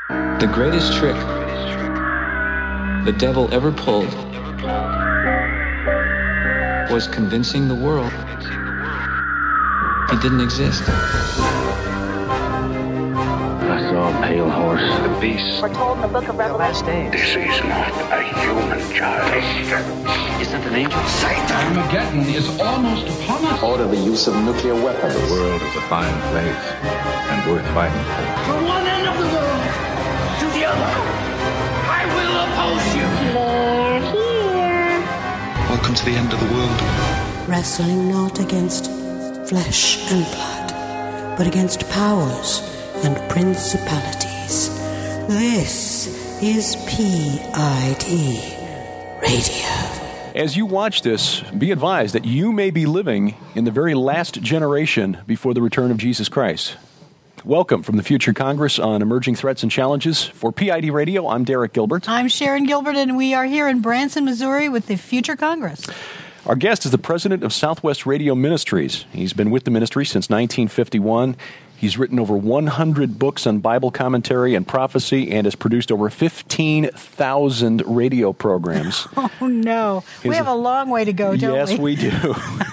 The greatest trick the devil ever pulled was convincing the world he didn't exist. I saw a pale horse. The beast. We're told in the book of Revelation. This is not a human child. Isn't an angel? Satan. Armageddon is almost upon us. Order the use of nuclear weapons. The world is a fine place and worth fighting for. From one end of the world to the other, I will oppose you. They're here. Welcome to the end of the world. Wrestling not against flesh and blood, but against powers and principalities. This is PID Radio. As you watch this, be advised that you may be living in the very last generation before the return of Jesus Christ. Welcome from the Future Congress on Emerging Threats and Challenges. For PID Radio, I'm Derek Gilbert. I'm Sharon Gilbert, and we are here in Branson, Missouri with the Future Congress. Our guest is the president of Southwest Radio Ministries. He's been with the ministry since 1951. He's written over 100 books on Bible commentary and prophecy and has produced over 15,000 radio programs. Oh, no. We have a long way to go, don't we? Yes, we do.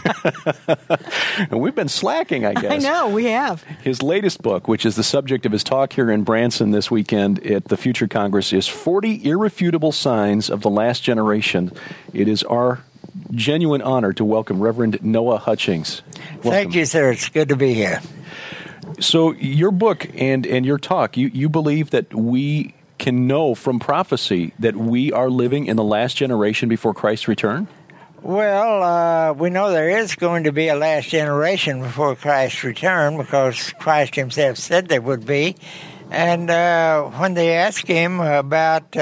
And we've been slacking, I guess. I know, we have. His latest book, which is the subject of his talk here in Branson this weekend at the Future Congress, is 40 Irrefutable Signs of the Last Generation. It is our genuine honor to welcome Reverend Noah Hutchings. Welcome. Thank you, sir. It's good to be here. So your book and your talk, you believe that we can know from prophecy that we are living in the last generation before Christ's return? Well, we know there is going to be a last generation before Christ's return because Christ himself said there would be. And when they asked him about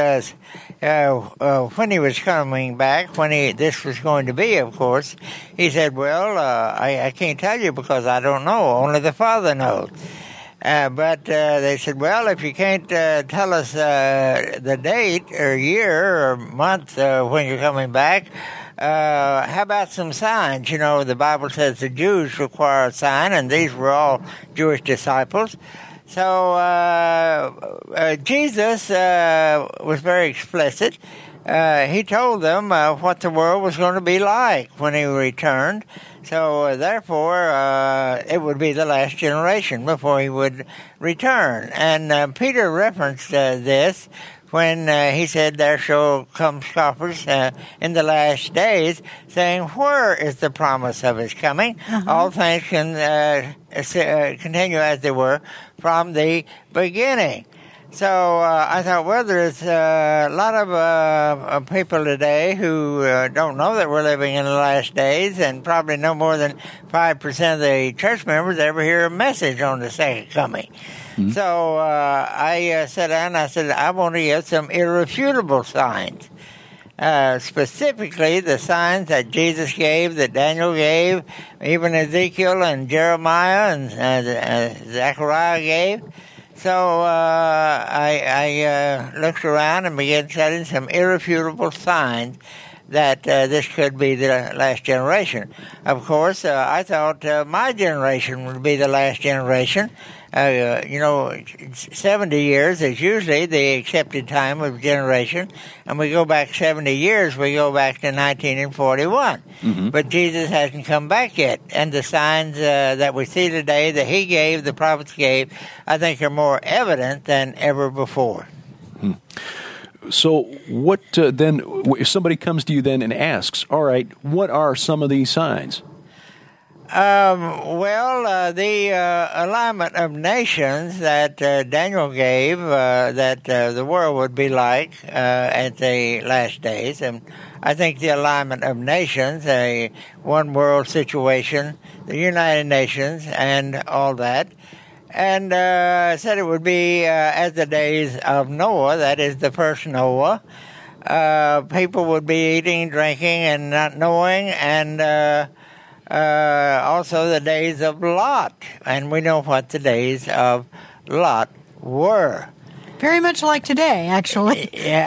when he was coming back, this was going to be, of course, he said, well, I can't tell you because I don't know. Only the Father knows. But they said, well, if you can't tell us the date or year or month when you're coming back, how about some signs? You know, the Bible says the Jews require a sign, and these were all Jewish disciples. So Jesus was very explicit. He told them what the world was going to be like when he returned. So therefore, it would be the last generation before he would return. And Peter referenced this when he said, there shall come scoffers in the last days, saying, where is the promise of his coming? All things can continue as they were from the beginning. So I thought, well, there's a lot of people today who don't know that we're living in the last days, and probably no more than 5% of the church members ever hear a message on the second coming. Mm-hmm. So I sat down and I said, I want to give some irrefutable signs. Specifically the signs that Jesus gave, that Daniel gave, even Ezekiel and Jeremiah and Zechariah gave. So I looked around and began setting some irrefutable signs that this could be the last generation. Of course, I thought my generation would be the last generation. 70 years is usually the accepted time of generation, and we go back 70 years, we go back to 1941. Mm-hmm. But Jesus hasn't come back yet, and the signs that we see today that he gave, the prophets gave, I think are more evident than ever before. Hmm. So what then, if somebody comes to you then and asks, all right, what are some of these signs? The alignment of nations that Daniel gave, that the world would be like at the last days, and I think the alignment of nations, a one world situation, the United Nations, and all that, and said it would be as the days of Noah, that is the first Noah. People would be eating, drinking, and not knowing, and also the days of Lot, and we know what the days of Lot were. Very much like today, actually.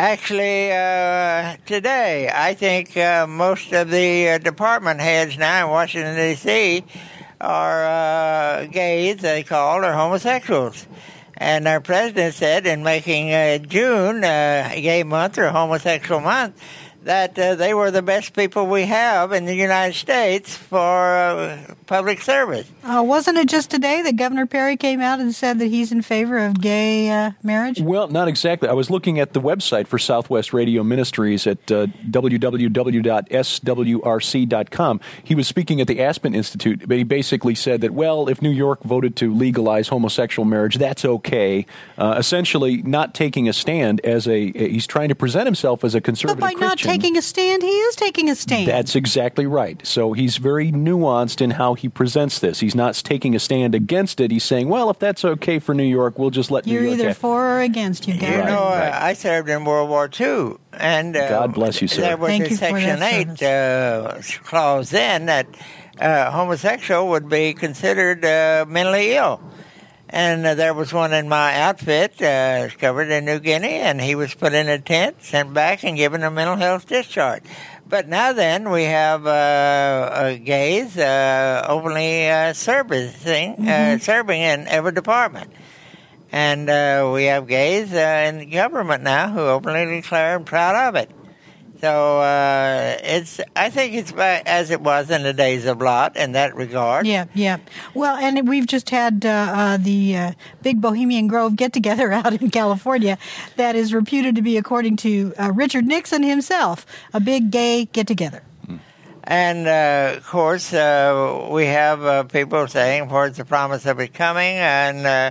Today, I think most of the department heads now in Washington, D.C. are gays, they call, or homosexuals. And our president said in making June a gay month or homosexual month that they were the best people we have in the United States for public service. Wasn't it just today that Governor Perry came out and said that he's in favor of gay marriage? Well, not exactly. I was looking at the website for Southwest Radio Ministries at www.swrc.com. He was speaking at the Aspen Institute, but he basically said that, well, if New York voted to legalize homosexual marriage, that's okay. Essentially, not taking a stand as he's trying to present himself as a conservative Christian. But by not taking a stand, he is taking a stand. That's exactly right. So he's very nuanced in how he presents this. He's not taking a stand against it. He's saying, well, if that's okay for New York, we'll just let New York... You're either for or against, you got it. Right. I served in World War II. And God bless you, sir. There was a Section 8 clause then that homosexual would be considered mentally ill. And there was one in my outfit, discovered in New Guinea, and he was put in a tent, sent back, and given a mental health discharge. But now then, we have gays openly serving in every department. And we have gays in the government now who openly declare and proud of it. So I think it's as it was in the days of Lot in that regard. Yeah. Well, and we've just had the big Bohemian Grove get-together out in California that is reputed to be, according to Richard Nixon himself, a big gay get-together. And, of course, we have people saying, "Where's the promise of it coming?" And,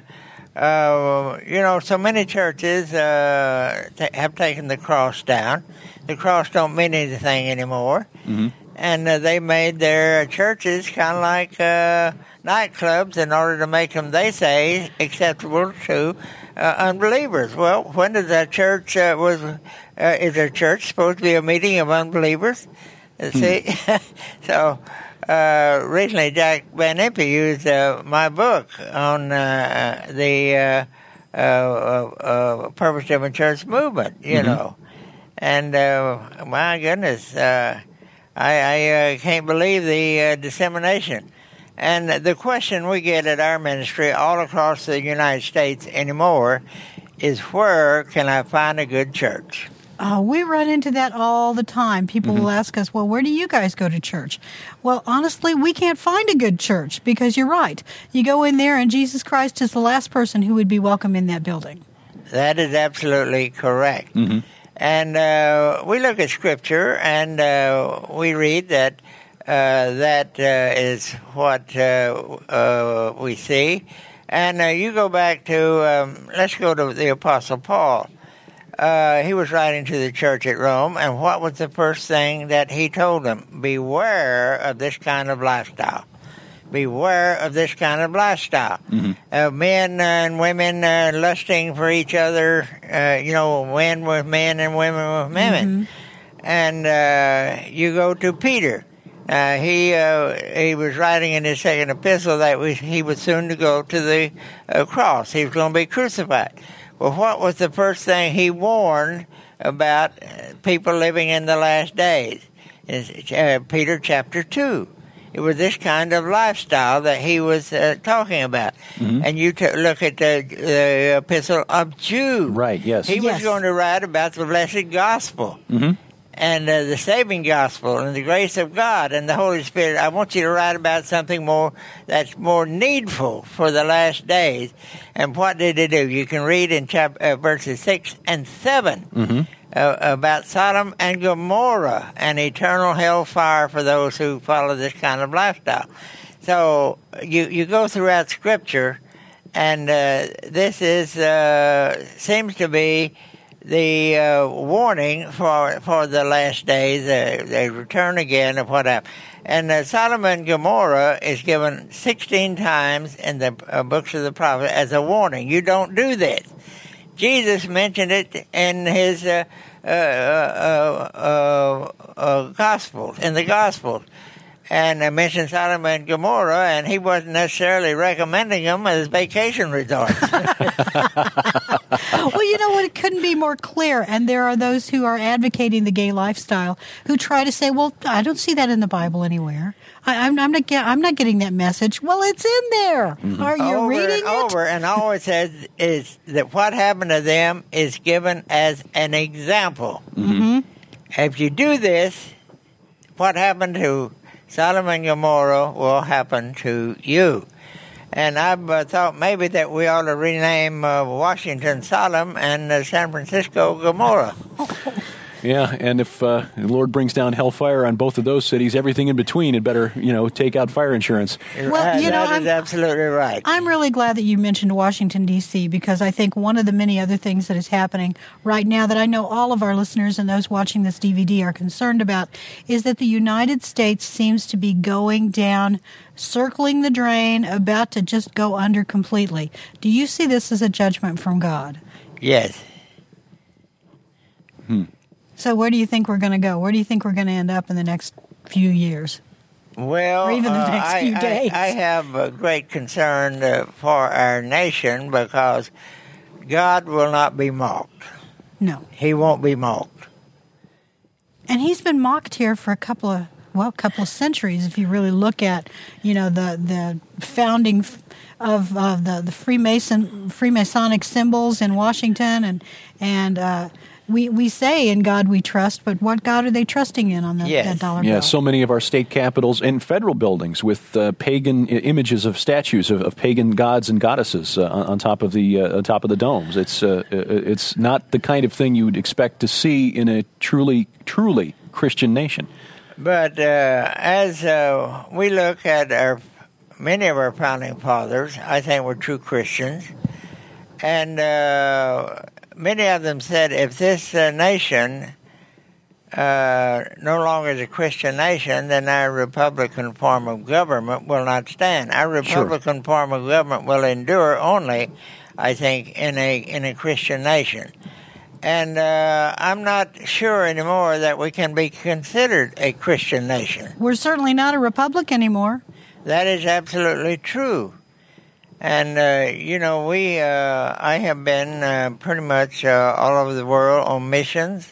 so many churches have taken the cross down. The cross don't mean anything anymore. Mm-hmm. And they made their churches kind of like nightclubs in order to make them, they say, acceptable to unbelievers. Well, when did that church is a church supposed to be a meeting of unbelievers? See? So recently Jack Van Impe used my book on the purpose-driven church movement, you know. And my goodness, I can't believe the dissemination. And the question we get at our ministry all across the United States anymore is, where can I find a good church? We run into that all the time. People will ask us, well, where do you guys go to church? Well, honestly, we can't find a good church because you're right. You go in there and Jesus Christ is the last person who would be welcome in that building. That is absolutely correct. Mm-hmm. And we look at Scripture and we read that that is what we see. And you go back to, let's go to the Apostle Paul. He was writing to the church at Rome, and what was the first thing that he told them? Beware of this kind of lifestyle. Beware of this kind of lifestyle. Mm-hmm. Men and women lusting for each other, men with men and women with women. Mm-hmm. And you go to Peter. He was writing in his second epistle that he was soon to go to the cross. He was going to be crucified. Well, what was the first thing he warned about people living in the last days? It's Peter chapter 2. It was this kind of lifestyle that he was talking about. Mm-hmm. And you look at the epistle of Jude. Right, yes. He was going to write about the blessed gospel. Mm-hmm. And the saving gospel and the grace of God and the Holy Spirit. I want you to write about something more that's more needful for the last days. And what did he do? You can read in verses 6 and 7 about Sodom and Gomorrah and eternal hellfire for those who follow this kind of lifestyle. So you go throughout Scripture, and this is seems to be the warning for the last days, the return again of what happened. And Sodom and Gomorrah is given 16 times in the books of the prophet as a warning. You don't do this. Jesus mentioned it in his Gospels, in the Gospels. And I mentioned Sodom and Gomorrah, and he wasn't necessarily recommending them as vacation resorts. Well, you know it couldn't be more clear. And there are those who are advocating the gay lifestyle who try to say, well, I don't see that in the Bible anywhere. I'm not getting that message. Well, it's in there. Mm-hmm. Are you reading it? And all it says is that what happened to them is given as an example. Mm-hmm. If you do this, what happened to Sodom and Gomorrah will happen to you. And I've thought maybe that we ought to rename Washington Sodom and San Francisco Gomorrah. Yeah, and if the Lord brings down hellfire on both of those cities, everything in between had better, take out fire insurance. Well, that is absolutely right. I'm really glad that you mentioned Washington, D.C., because I think one of the many other things that is happening right now that I know all of our listeners and those watching this DVD are concerned about is that the United States seems to be going down, circling the drain, about to just go under completely. Do you see this as a judgment from God? Yes. So where do you think we're going to go? Where do you think we're going to end up in the next few years? Well, or even the next few days? I have a great concern for our nation because God will not be mocked. No. He won't be mocked. And he's been mocked here for a couple of centuries. If you really look at, the founding of the Freemasonic symbols in Washington, and we say in God we trust, but what God are they trusting in on that dollar bill? Yeah, so many of our state capitals and federal buildings with pagan images of statues of pagan gods and goddesses on top of the domes. It's not the kind of thing you would expect to see in a truly Christian nation. But as we look at many of our founding fathers, I think were true Christians, and many of them said, if this nation no longer is a Christian nation, then our Republican form of government will not stand. Our Republican form of government will endure only, I think, in a Christian nation. And I'm not sure anymore that we can be considered a Christian nation. We're certainly not a republic anymore. That is absolutely true. And, I have been pretty much all over the world on missions.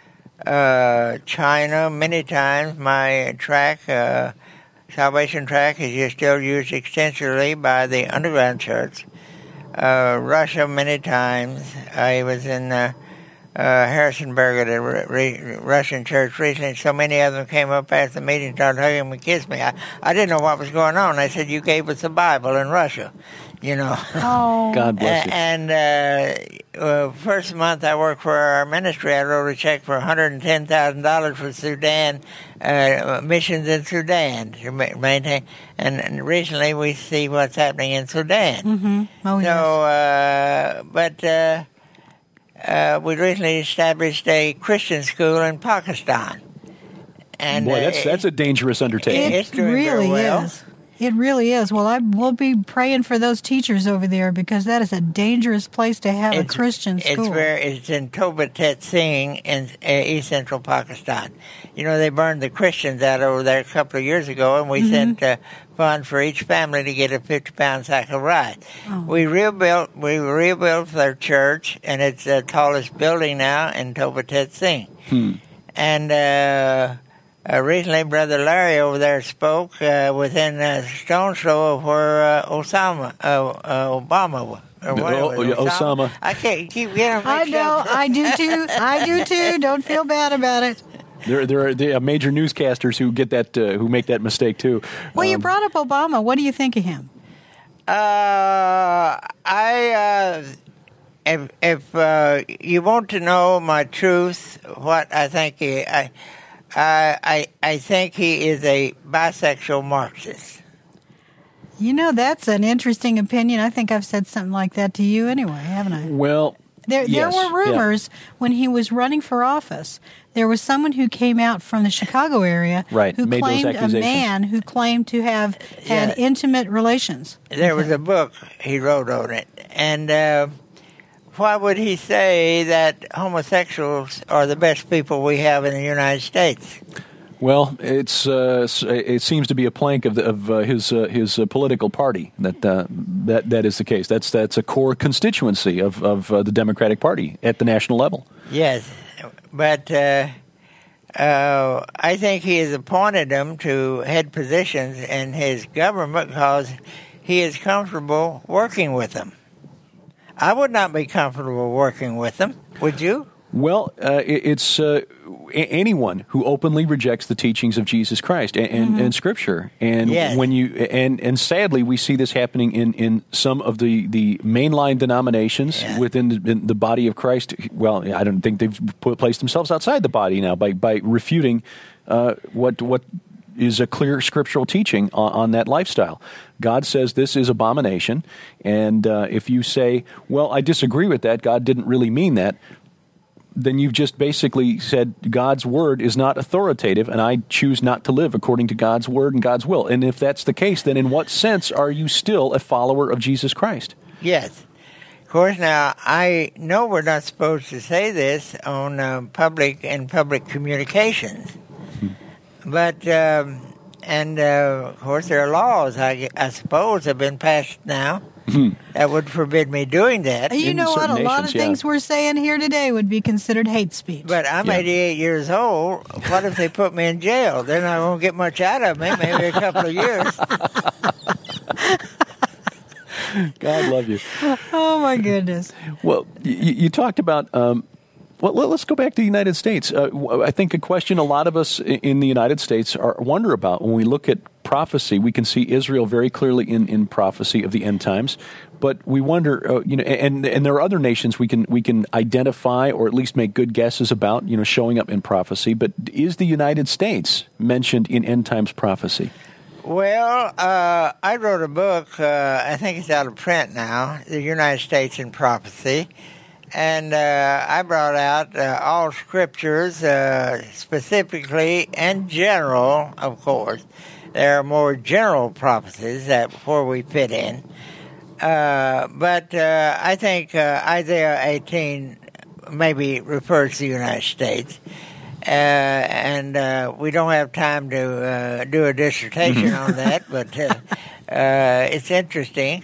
China, many times. My track, Salvation Track, is still used extensively by the underground church. Russia, many times. I was in Harrisonburg at a Russian church recently. So many of them came up after the meeting, started hugging me and kissed me. I didn't know what was going on. I said, you gave us the Bible in Russia, Oh. God bless you. And first month I worked for our ministry, I wrote a check for $110,000 for Sudan, missions in Sudan to maintain. And recently we see what's happening in Sudan. Mm-hmm. Oh, yes. We recently established a Christian school in Pakistan. And boy, that's a dangerous undertaking. It's doing very well. Is. It really is. Well, we'll be praying for those teachers over there because that is a dangerous place to have a Christian school. It's in Toba Tet Singh in East Central Pakistan. They burned the Christians out over there a couple of years ago, and we sent funds for each family to get a 50-pound sack of rice. Oh. We rebuilt their church, and it's the tallest building now in Toba Tet Singh. And recently, Brother Larry over there spoke within a stone's throw of where Obama. Osama. I can't keep getting mixed up. I know. I do too. Don't feel bad about it. There are major newscasters who get that who make that mistake too. Well, you brought up Obama. What do you think of him? If you want to know my truth, what I think I think he is a bisexual Marxist. That's an interesting opinion. I think I've said something like that to you anyway, haven't I? Well, there were rumors when he was running for office. There was someone who came out from the Chicago area who claimed a man who claimed to have had intimate relations. There was a book he wrote on it. And why would he say that homosexuals are the best people we have in the United States? Well, it seems to be a plank of his political party that is the case. That's a core constituency of the Democratic Party at the national level. Yes, but I think he has appointed them to head positions in his government because he is comfortable working with them. I would not be comfortable working with them. Would you? Well, it's anyone who openly rejects the teachings of Jesus Christ and Scripture, and yes. when you and sadly we see this happening in some of the mainline denominations within the body of Christ. Well, I don't think they've placed themselves outside the body now by refuting what is a clear scriptural teaching on that lifestyle. God says this is abomination, and if you say, "Well, I disagree with that. God didn't really mean that," then you've just basically said God's word is not authoritative, and I choose not to live according to God's word and God's will. And if that's the case, then in what sense are you still a follower of Jesus Christ? Yes. Of course, now, I know we're not supposed to say this on public communications. But, of course, there are laws, I suppose, have been passed now that would forbid me doing that. You know what? A lot of things we're saying here today would be considered hate speech. But I'm 88 years old. What if they put me in jail? They're not going to get much out of me, maybe a couple of years. God love you. Oh, my goodness. Well, you talked about... Well, let's go back to the United States. I think a question a lot of us in the United States wonder about when we look at prophecy. We can see Israel very clearly in prophecy of the end times, but we wonder, and there are other nations we can identify or at least make good guesses about, showing up in prophecy. But is the United States mentioned in end times prophecy? Well, I wrote a book. I think it's out of print now. The United States in Prophecy. And I brought out all scriptures, specifically and general, of course. There are more general prophecies before we fit in. But I think Isaiah 18 maybe refers to the United States. And we don't have time to do a dissertation on that, but it's interesting.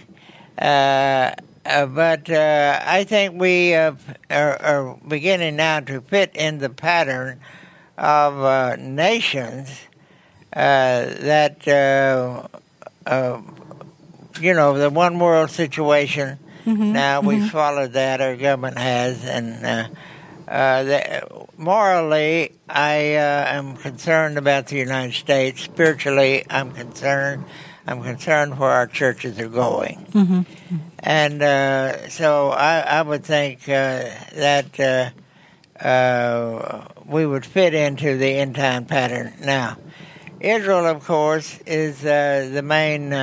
But I think we are beginning now to fit in the pattern of nations that, the one world situation. Now we've followed that, our government has, and morally, I am concerned about the United States. Spiritually, I'm concerned. I'm concerned where our churches are going. And so I would think that we would fit into the end-time pattern. Now, Israel, of course, is the main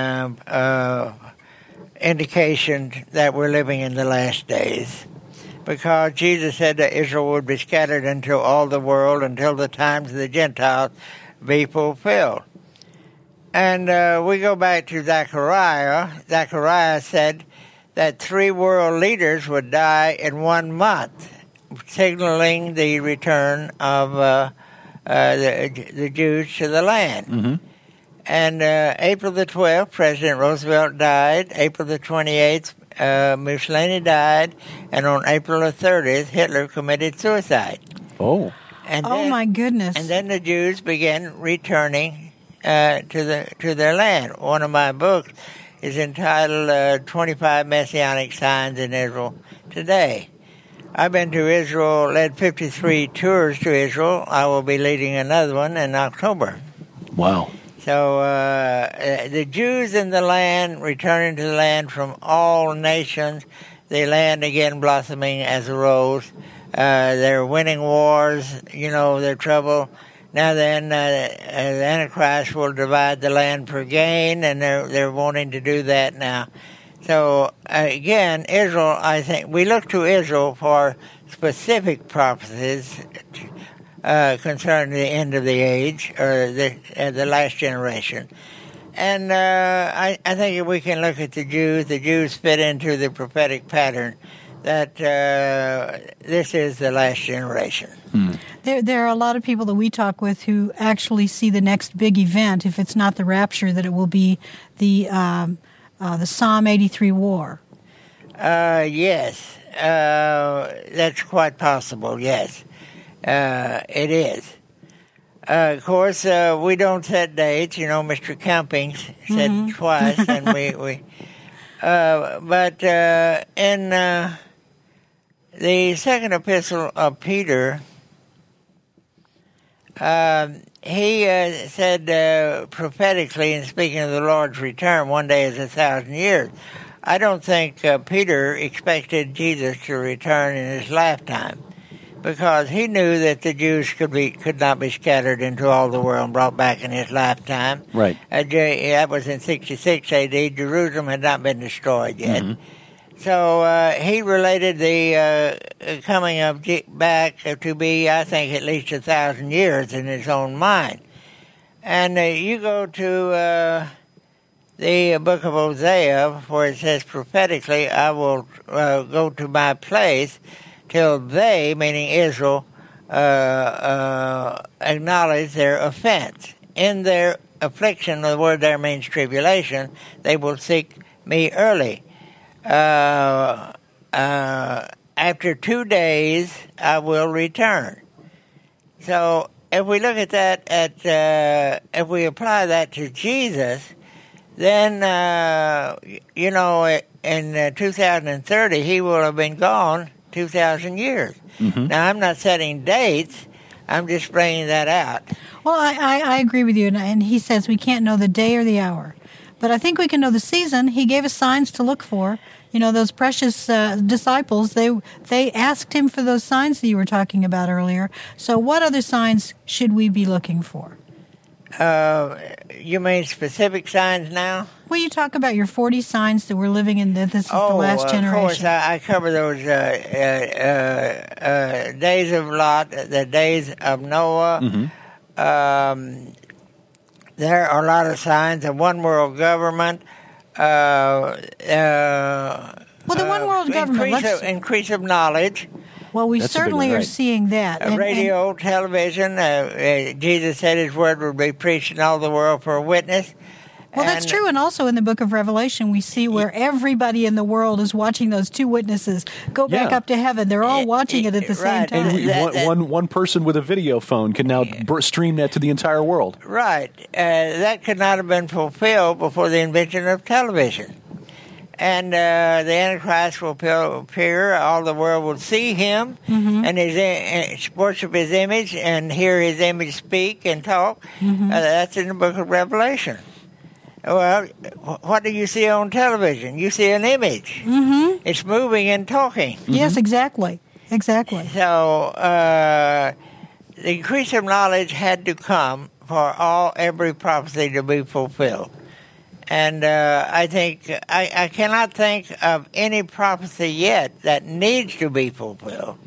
indication that we're living in the last days, because Jesus said that Israel would be scattered into all the world until the times of the Gentiles be fulfilled. And we go back to Zechariah. Zechariah said that 3 world leaders would die in 1 month, signaling the return of the Jews to the land. And April the 12th, President Roosevelt died. April the 28th, Mussolini died. And on April the 30th, Hitler committed suicide. Oh. And then, my goodness. And then the Jews began returning to their land. One of my books is entitled 25 Messianic Signs in Israel Today. I've been to Israel, led 53 tours to Israel. I will be leading another one in October. Wow. So the Jews in the land, returning to the land from all nations, the land again blossoming as a rose. They're winning wars, their trouble. Now then, the Antichrist will divide the land for gain, and they're wanting to do that now. So, again, Israel, I think, we look to Israel for specific prophecies concerning the end of the age, or the last generation. And I think if we can look at the Jews fit into the prophetic pattern that this is the last generation. There are a lot of people that we talk with who actually see the next big event, if it's not the rapture, that it will be the Psalm 83 war. Yes, that's quite possible, yes. It is. Of course, we don't set dates. You know, Mr. Cummings said twice, and but in the second epistle of Peter, he said prophetically, in speaking of the Lord's return, one day is 1,000 years. I don't think Peter expected Jesus to return in his lifetime, because he knew that the Jews could not be scattered into all the world and brought back in his lifetime. Right. That was in 66 A.D. Jerusalem had not been destroyed yet. So he related the coming of back to be, I think, at least 1,000 years in his own mind. And you go to the book of Hosea, where it says prophetically, I will go to my place till they, meaning Israel, acknowledge their offense. In their affliction, the word there means tribulation, they will seek me early. After 2 days, I will return. So if we look at that, if we apply that to Jesus, then, in 2030, he will have been gone 2,000 years. Now, I'm not setting dates. I'm just bringing that out. Well, I agree with you, and he says we can't know the day or the hour. But I think we can know the season. He gave us signs to look for. You know, those precious disciples, they asked him for those signs that you were talking about earlier. So what other signs should we be looking for? You mean specific signs now? Well, you talk about your 40 signs that we're living in, that this is the last generation. Of course, I cover those days of Lot, the days of Noah. There are a lot of signs of one world government. Well, the one world government... Increase of knowledge. Well, we certainly are seeing that. Radio, television. Jesus said his word would be preached in all the world for a witness. Well, that's true. And also in the book of Revelation, we see where everybody in the world is watching those two witnesses go back up to heaven. They're all watching it at the same time. And one person with a video phone can now stream that to the entire world. Right. That could not have been fulfilled before the invention of television. And the Antichrist will appear. All the world will see him and worship his image and hear his image speak and talk. That's in the book of Revelation. Well, what do you see on television? You see an image. It's moving and talking. Yes, exactly. So the increase of knowledge had to come for every prophecy to be fulfilled. And I think I cannot think of any prophecy yet that needs to be fulfilled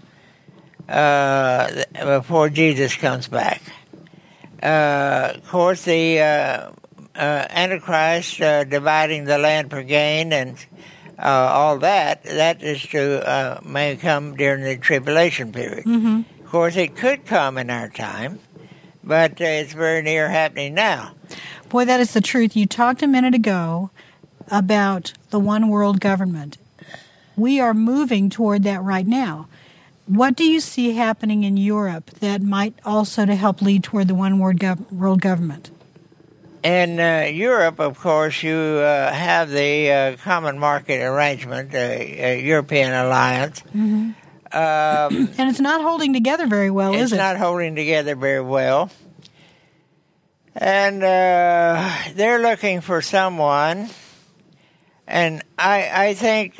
before Jesus comes back. Of course, the Antichrist dividing the land for gain and all that is to may come during the tribulation period. Of course, it could come in our time, but it's very near happening now. Boy, that is the truth. You talked a minute ago about the one world government. We are moving toward that right now. What do you see happening in Europe that might also to help lead toward the one world government? In Europe, of course, you have the common market arrangement, European alliance. And it's not holding together very well, is it? It's not holding together very well. And they're looking for someone, and I think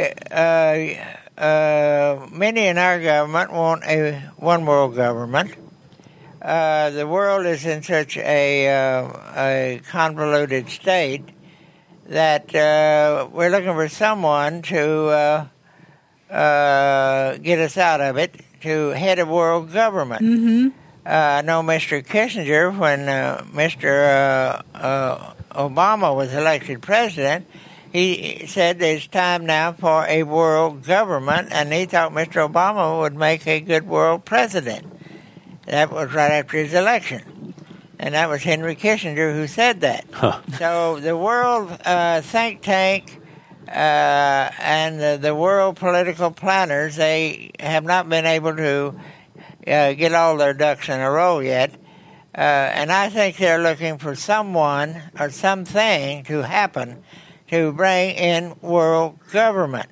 many in our government want a one world government. The world is in such a convoluted state that we're looking for someone to get us out of it, to head a world government. I know Mr. Kissinger, when Mr. Obama was elected president, he said it's time now for a world government, and he thought Mr. Obama would make a good world president. That was right after his election. And that was Henry Kissinger who said that. Huh. So the world think tank and the world political planners, they have not been able to get all their ducks in a row yet. And I think they're looking for someone or something to happen to bring in world government.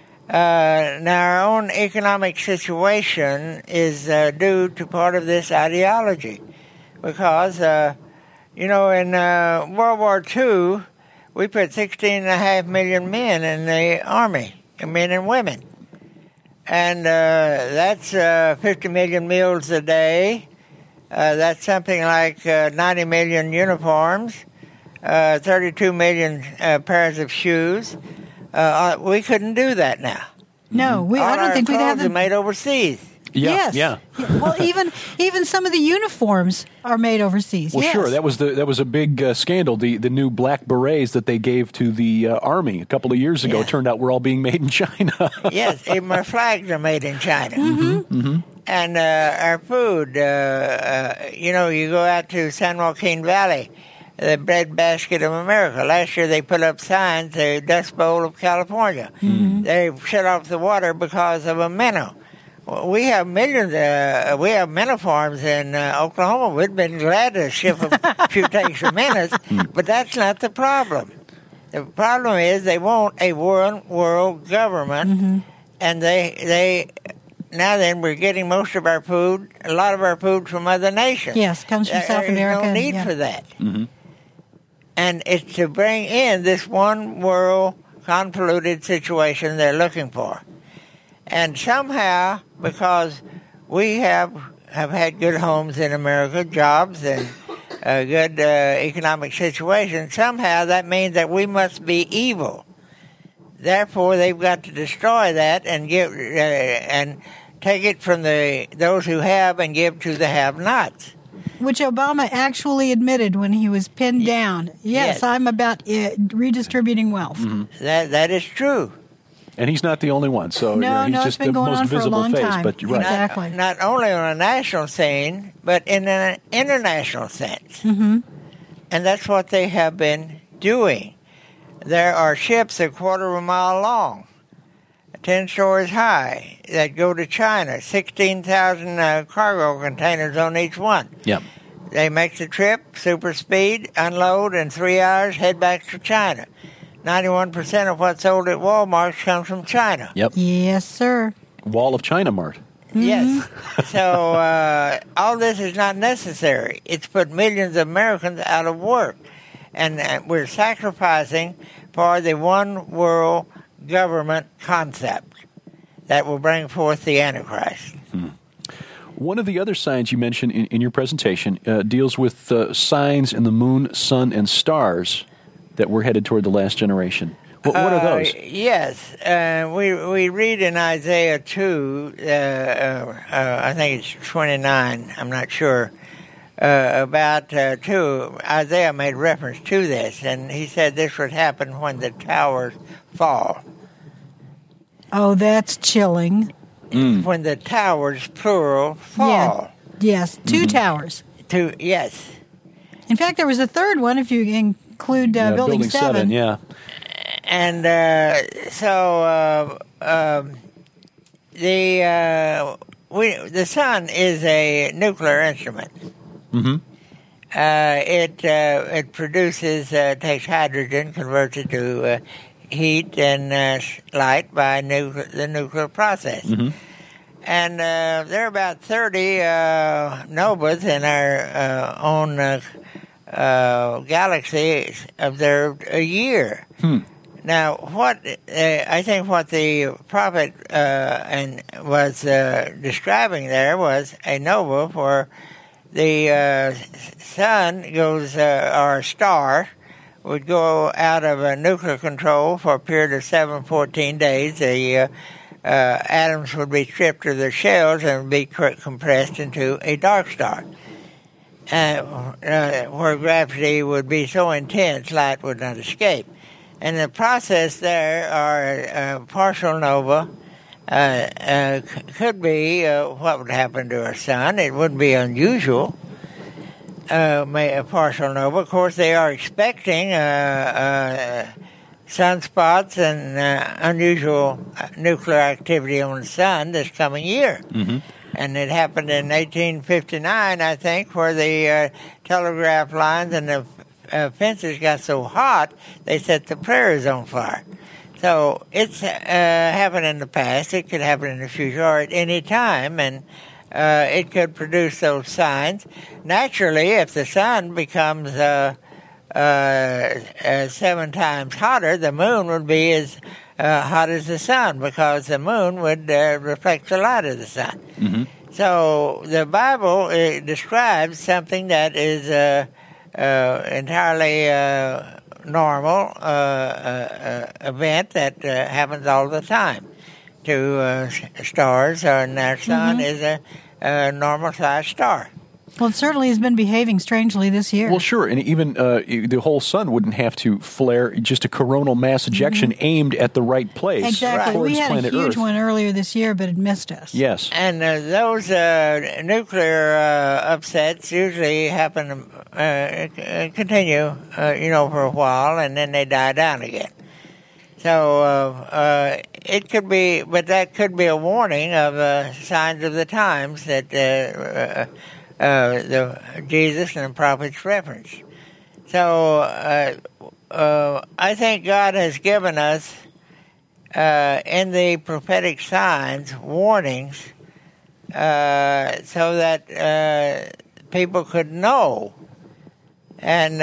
Now, our own economic situation is due to part of this ideology. Because, in World War II, we put 16.5 million men in the Army, men and women. And that's 50 million meals a day. That's something like 90 million uniforms, 32 million pairs of shoes. We couldn't do that now. No, I don't think we'd have them made overseas. Yeah, yes. Yeah. Well, even some of the uniforms are made overseas. Well, yes. sure. That was a big scandal. The new black berets that they gave to the Army a couple of years ago turned out were all being made in China. Yes, even our flags are made in China. Mm-hmm. Mm-hmm. And our food, you go out to San Joaquin Valley, the breadbasket of America. Last year they put up signs, the Dust Bowl of California. Mm-hmm. They shut off the water because of a minnow. We have millions. We have minnow farms in Oklahoma. We'd been glad to ship a few tanks of minnows, but that's not the problem. The problem is they want a world government, and they now then we're getting most of our food, a lot of our food from other nations. Yes, comes from South America. There's no need for that. Mm-hmm. And it's to bring in this one world convoluted situation they're looking for. And somehow, because we have had good homes in America, jobs, and a good economic situation, somehow that means that we must be evil. Therefore, they've got to destroy that and give and take it from those who have and give to the have-nots. Which Obama actually admitted when he was pinned down. Yes, I'm about redistributing wealth. Mm-hmm. That is true. And he's not the only one, so he's it's just been the going most on for a visible long face. time. But you're right. Exactly. Not only on a national scene, but in an international sense. Mm-hmm. And that's what they have been doing. There are ships a quarter of a mile long, 10 stories high, that go to China, 16,000 cargo containers on each one. Yep. They make the trip, super speed, unload in 3 hours, head back to China. 91% of what's sold at Walmart comes from China. Yep. Yes, sir. Wall of China Mart. Mm-hmm. Yes. So all this is not necessary. It's put millions of Americans out of work. And we're sacrificing for the one world government concept that will bring forth the Antichrist. One of the other signs you mentioned in your presentation deals with signs in the moon, sun, and stars that we're headed toward the last generation. What are those? Yes. We read in Isaiah 2, I think it's 29, I'm not sure, about Isaiah made reference to this, and he said this would happen when the towers fall. Oh, that's chilling. When the towers, plural, fall. Yes, two towers. Yes. In fact, there was a third one, if you include Building 7. Yeah. And the sun is a nuclear instrument. Mm-hmm. It produces, takes hydrogen, converts it to heat and light by the nuclear process. Mm-hmm. And there are about 30 novas in our own galaxy observed a year. Now, I think what the prophet was describing there was a nova where the sun goes, or a star, would go out of a nuclear control for a period of 14 days. The atoms would be stripped of their shells and be compressed into a dark star, where gravity would be so intense light would not escape. And the process there are partial nova. Could be what would happen to our sun. It wouldn't be unusual. A partial nova. Of course, they are expecting sunspots and unusual nuclear activity on the sun this coming year. Mm-hmm. And it happened in 1859, I think, where the telegraph lines and the fences got so hot they set the prairies on fire. So it's happened in the past. It could happen in the future or at any time, and it could produce those signs. Naturally, if the sun becomes 7 times hotter, the moon would be as hot as the sun, because the moon would reflect the light of the sun. Mm-hmm. So the Bible describes something that is entirely normal event that happens all the time to stars, and our sun is a normal-sized star. Well, it certainly has been behaving strangely this year. Well, sure, and even the whole sun wouldn't have to flare, just a coronal mass ejection aimed at the right place. Exactly. Towards We had planet a huge Earth. one earlier this year, but it missed us. Yes. And those nuclear upsets usually happen, continue, for a while, and then they die down again. So it could be, but that could be a warning of signs of the times that Jesus and the prophets reference. So I think God has given us in the prophetic signs warnings so that people could know. And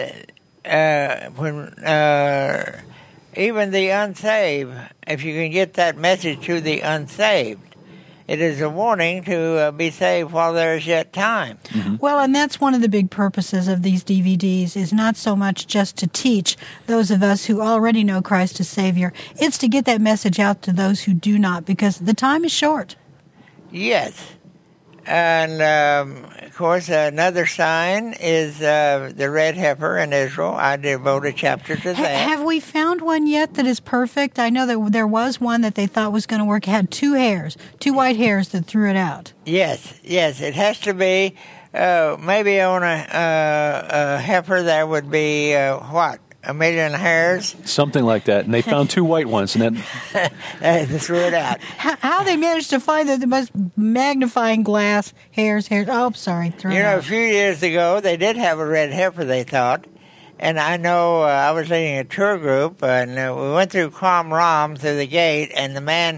when even the unsaved, if you can get that message to the unsaved, it is a warning to be saved while there is yet time. Mm-hmm. Well, and that's one of the big purposes of these DVDs, is not so much just to teach those of us who already know Christ as Savior. It's to get that message out to those who do not, because the time is short. Yes. And, of course, another sign is the red heifer in Israel. I devote a chapter to that. Have we found one yet that is perfect? I know that there was one that they thought was going to work. It had 2 white hairs that threw it out. Yes. It has to be, maybe on a heifer there would be, 1 million hairs? Something like that. And they found 2 white ones, and then they threw it out. How they managed to find the most magnifying glass hairs. Oh, sorry. A few years ago, they did have a red heifer, they thought. And I know I was leading a tour group, and we went through Qumran through the gate, and the man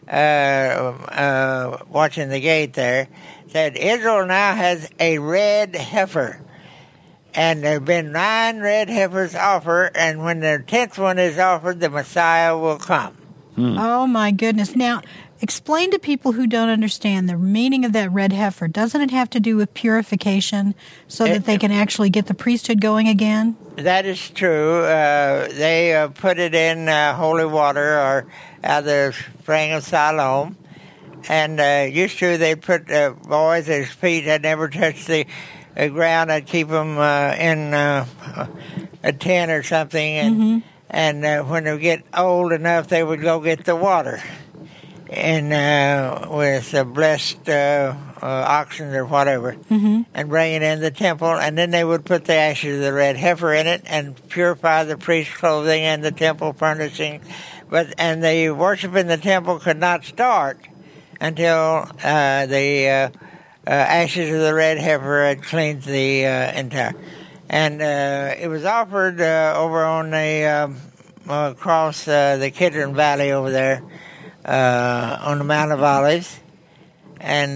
watching the gate there said, Israel now has a red heifer. And there have been 9 red heifers offered, and when the 10th one is offered, the Messiah will come. Oh, my goodness. Now, explain to people who don't understand the meaning of that red heifer. Doesn't it have to do with purification so that they can actually get the priesthood going again? That is true. They put it in holy water or out of the spring of Siloam. And used to, they put boys, whose feet had never touched the ground. I'd keep them in a tent or something, and when they get old enough, they would go get the water, and with blessed oxen or whatever, and bring it in the temple, and then they would put the ashes of the red heifer in it and purify the priest's clothing and the temple furnishing. And the worship in the temple could not start until the ashes of the red heifer had cleansed the entire. And it was offered over on the across the Kidron Valley over there on the Mount of Olives. And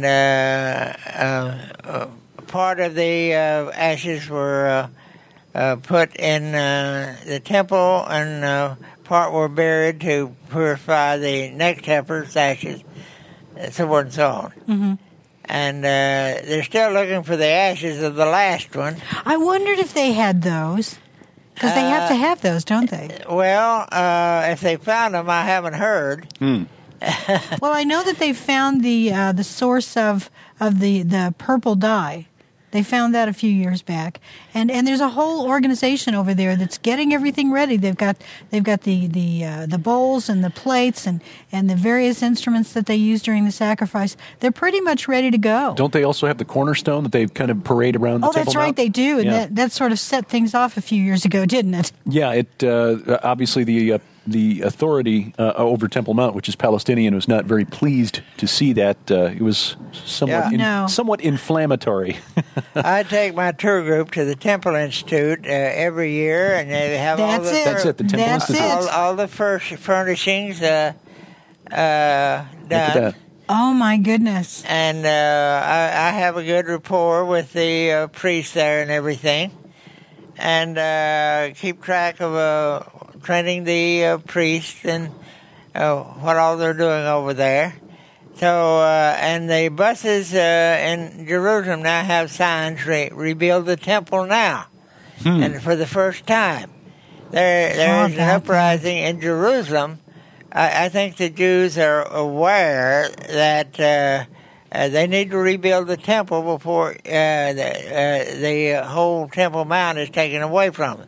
part of the ashes were put in the temple, and part were buried to purify the next heifer's ashes, and so forth and so on. And they're still looking for the ashes of the last one. I wondered if they had those, because they have to have those, don't they? Well, if they found them, I haven't heard. Well, I know that they found the source of the purple dye. They found that a few years back, and there's a whole organization over there that's getting everything ready. They've got the bowls and the plates and the various instruments that they use during the sacrifice. They're pretty much ready to go. Don't they also have the cornerstone that they kind of parade around the Temple Mount? Oh, that's right, they do, and that sort of set things off a few years ago, didn't it? Yeah, it obviously the authority over Temple Mount, which is Palestinian, was not very pleased to see that. It was somewhat inflammatory. I take my tour group to the Temple Institute every year, and they have That's it. The Temple Institute. All the first furnishings done. Oh my goodness! And I have a good rapport with the priests there and everything, and keep track of training the priests and what all they're doing over there. So, and the buses in Jerusalem now have signs, rebuild the temple now. And for the first time, there is an uprising in Jerusalem. I think the Jews are aware that they need to rebuild the temple before the whole Temple Mount is taken away from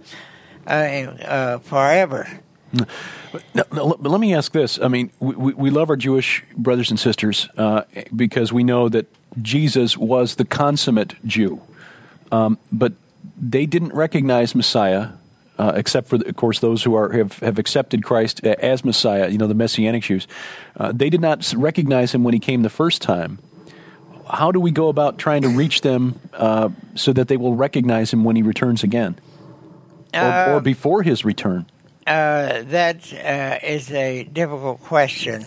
them forever. Now, let me ask this. I mean, we love our Jewish brothers and sisters because we know that Jesus was the consummate Jew. But they didn't recognize Messiah, except for, of course, those who have accepted Christ as Messiah, the Messianic Jews. They did not recognize him when he came the first time. How do we go about trying to reach them so that they will recognize him when he returns again? Or before his return? That is a difficult question.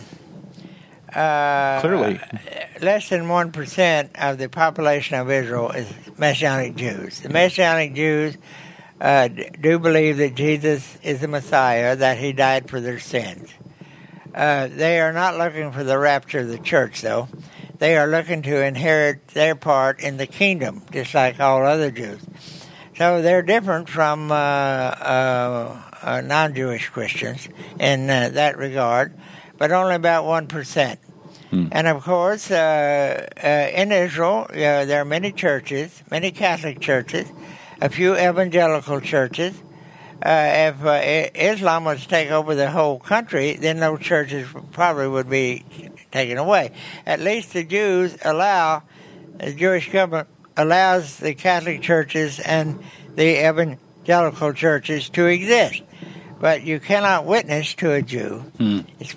Clearly. Less than 1% of the population of Israel is Messianic Jews. The Messianic Jews do believe that Jesus is the Messiah, that he died for their sins. They are not looking for the rapture of the church, though. They are looking to inherit their part in the kingdom, just like all other Jews. So they're different from non-Jewish Christians in that regard, but only about 1%. And of course, in Israel, there are many churches, many Catholic churches, a few evangelical churches. If Islam was to take over the whole country, then those churches probably would be taken away. At least the Jewish government allows the Catholic churches and the evangelical churches to exist. But you cannot witness to a Jew. It's,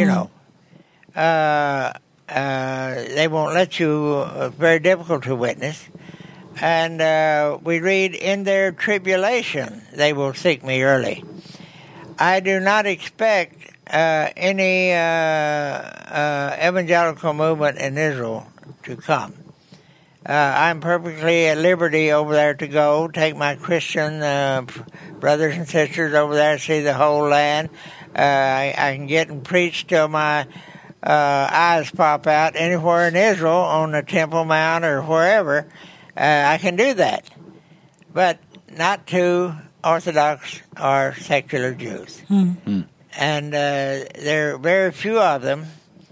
they won't let you. It's very difficult to witness. And we read, in their tribulation, they will seek me early. I do not expect any evangelical movement in Israel to come. I'm perfectly at liberty over there to go, take my Christian brothers and sisters over there and see the whole land. I can get and preach till my eyes pop out anywhere in Israel on the Temple Mount or wherever. I can do that, but not to Orthodox or secular Jews. And there are very few of them.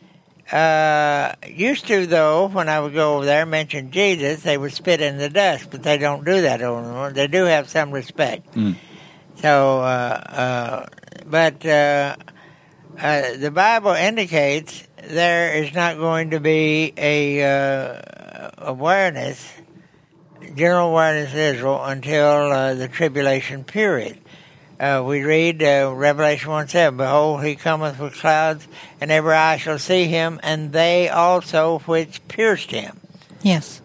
Used to, though, when I would go over there, mention Jesus, they would spit in the dust, but they don't do that anymore. They do have some respect. So, but the Bible indicates there is not going to be a general awareness of Israel until the tribulation period. We read Revelation 1:7, behold, he cometh with clouds, and every eye shall see him, and they also which pierced him. Yes.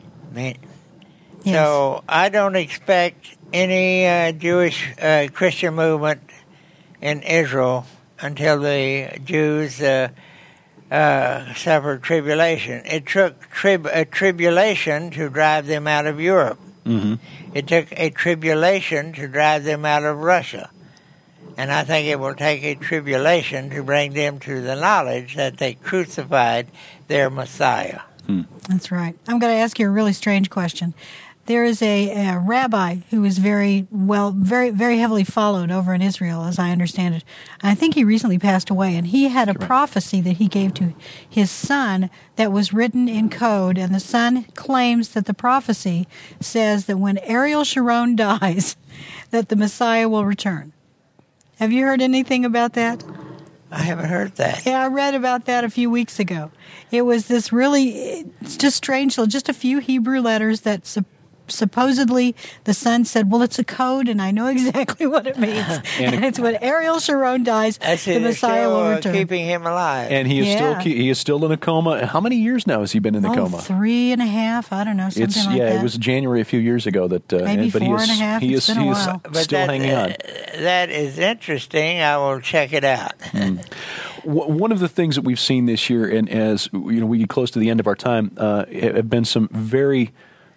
So I don't expect any Jewish Christian movement in Israel until the Jews suffered tribulation. It took a tribulation to drive them out of Europe. It took a tribulation to drive them out of Russia. And I think it will take a tribulation to bring them to the knowledge that they crucified their Messiah. That's right. I'm going to ask you a really strange question. There is a rabbi who is very heavily followed over in Israel, as I understand it. I think he recently passed away, and he had a prophecy that he gave to his son that was written in code, and the son claims that the prophecy says that when Ariel Sharon dies, that the Messiah will return. Have you heard anything about that? I haven't heard that. Yeah, I read about that a few weeks ago. It was this it's just strange, just a few Hebrew letters that supposedly the son said, well, it's a code, and I know exactly what it means. And it's when Ariel Sharon dies, the Messiah will return. Keeping him alive. And he is still in a coma. How many years now has he been in the coma? 3.5, I don't know, something like that. Yeah, it was January a few years ago that. Maybe 4.5. It's been a while. Still hanging on. That is interesting. I will check it out. One of the things that we've seen this year, and as we get close to the end of our time, have been some very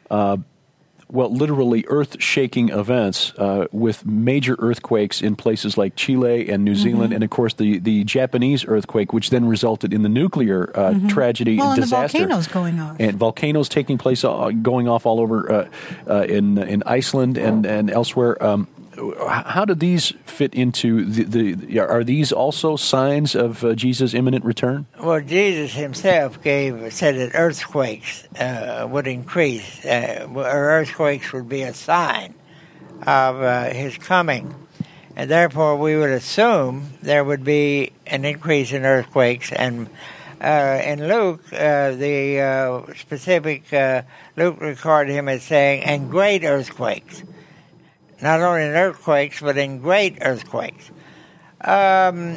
literally earth-shaking events with major earthquakes in places like Chile and New Zealand, and of course the Japanese earthquake, which then resulted in the nuclear tragedy and disaster. And the volcanoes going off. And volcanoes taking place, going off all over in Iceland and elsewhere. How do these fit into are these also signs of Jesus' imminent return? Well, Jesus himself said that earthquakes would increase, or earthquakes would be a sign of his coming. And therefore, we would assume there would be an increase in earthquakes. And in Luke, the specific, Luke recorded him as saying, and great earthquakes. Not only in earthquakes, but in great earthquakes. Now,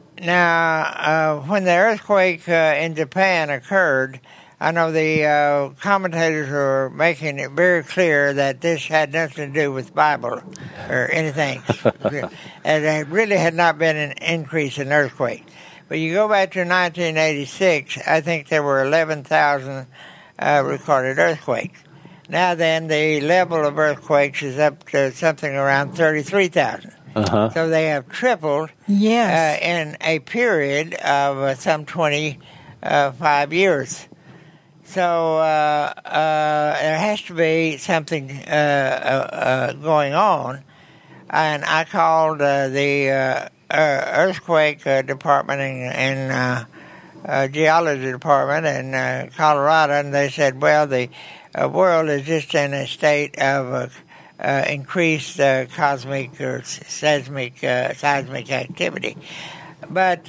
when the earthquake in Japan occurred, I know the commentators were making it very clear that this had nothing to do with Bible or anything. And it really had not been an increase in earthquake. But you go back to 1986, I think there were 11,000 recorded earthquakes. Now then, the level of earthquakes is up to something around 33,000. So they have tripled in a period of some 25 years. So there has to be something going on. And I called the earthquake department and geology department in Colorado, and they said, well, the world is just in a state of increased cosmic or seismic activity. But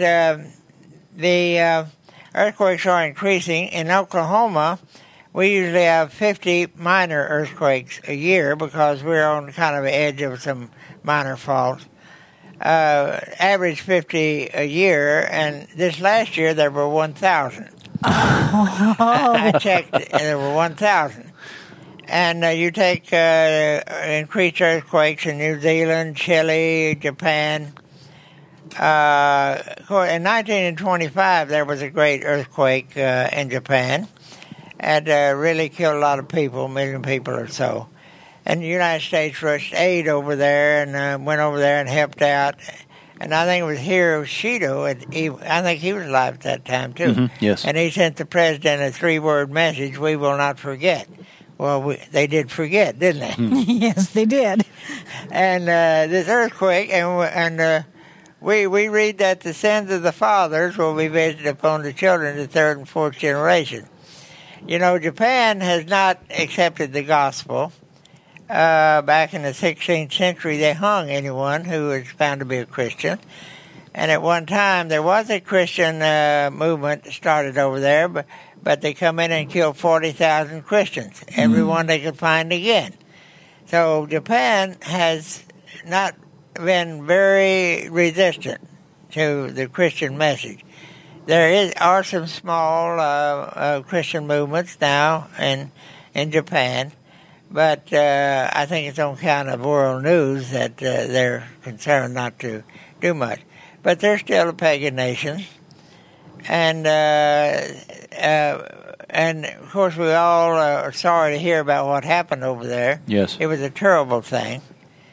the earthquakes are increasing. In Oklahoma, we usually have 50 minor earthquakes a year because we're on kind of the edge of some minor faults. Average 50 a year, and this last year there were 1,000. I checked, and there were 1,000. And you take increased earthquakes in New Zealand, Chile, Japan. In 1925, there was a great earthquake in Japan, and really killed a lot of people, 1 million people or so. And the United States rushed aid over there and went over there and helped out. And I think it was Hiroshito, and I think he was alive at that time, too. Yes. And he sent the president a 3-word message, "We will not forget." Well, they did forget, didn't they? Yes, they did. And this earthquake, and we read that the sins of the fathers will be visited upon the children, the 3rd and 4th generation. You know, Japan has not accepted the gospel. Back in the 16th century, they hung anyone who was found to be a Christian. And at one time, there was a Christian movement started over there, but they come in and killed 40,000 Christians, everyone they could find again. So Japan has not been very resistant to the Christian message. There are some small Christian movements now in Japan, but I think it's on account of world news that they're concerned not to do much. But they're still a pagan nation, and of course we all are sorry to hear about what happened over there. Yes, it was a terrible thing.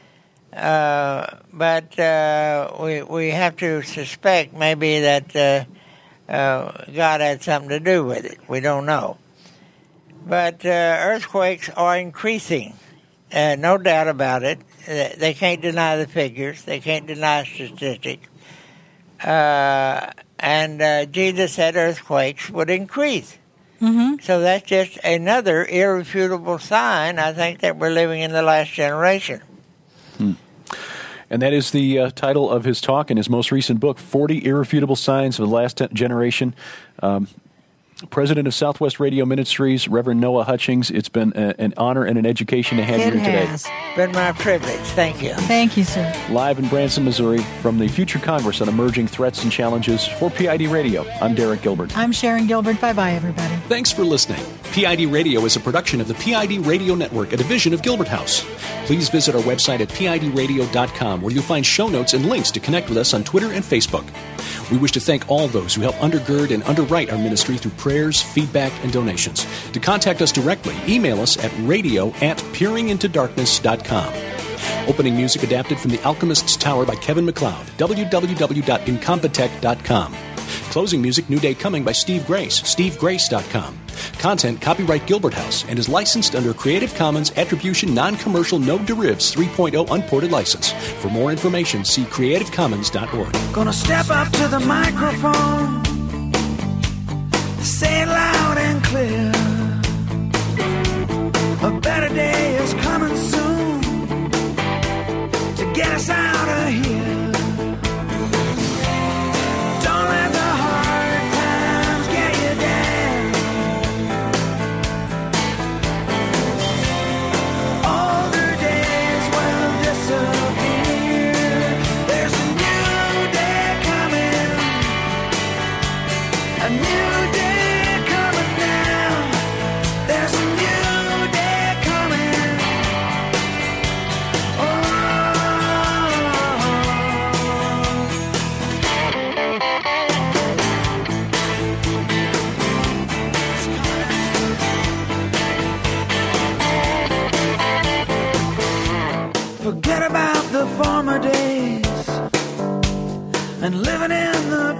But we have to suspect maybe that God had something to do with it. We don't know. But earthquakes are increasing. No doubt about it. They can't deny the figures. They can't deny statistics. And Jesus said earthquakes would increase. Mm-hmm. So that's just another irrefutable sign, I think, that we're living in the last generation. And that is the title of his talk in his most recent book, 40 Irrefutable Signs of the Last Generation. President of Southwest Radio Ministries, Reverend Noah Hutchings, it's been an honor and an education to have you here today. It has been my privilege. Thank you. Thank you, sir. Live in Branson, Missouri, from the Future Congress on Emerging Threats and Challenges for PID Radio, I'm Derek Gilbert. I'm Sharon Gilbert. Bye-bye, everybody. Thanks for listening. PID Radio is a production of the PID Radio Network, a division of Gilbert House. Please visit our website at pidradio.com, where you'll find show notes and links to connect with us on Twitter and Facebook. We wish to thank all those who help undergird and underwrite our ministry through prayers, feedback, and donations. To contact us directly, email us at radio@peeringintodarkness.com. Opening music adapted from The Alchemist's Tower by Kevin MacLeod, www.incompetech.com. Closing music, New Day Coming by Steve Grace, stevegrace.com. Content copyright Gilbert House and is licensed under Creative Commons Attribution Non-Commercial No Derivatives 3.0 Unported License. For more information, see creativecommons.org. Gonna step up to the microphone, say it loud and clear. A better day is coming soon to get us out of here. Don't let the hard times get you down. Older days will disappear. There's a new day coming. A new day coming now. There's a new day coming. Oh. Forget about the former days and living in the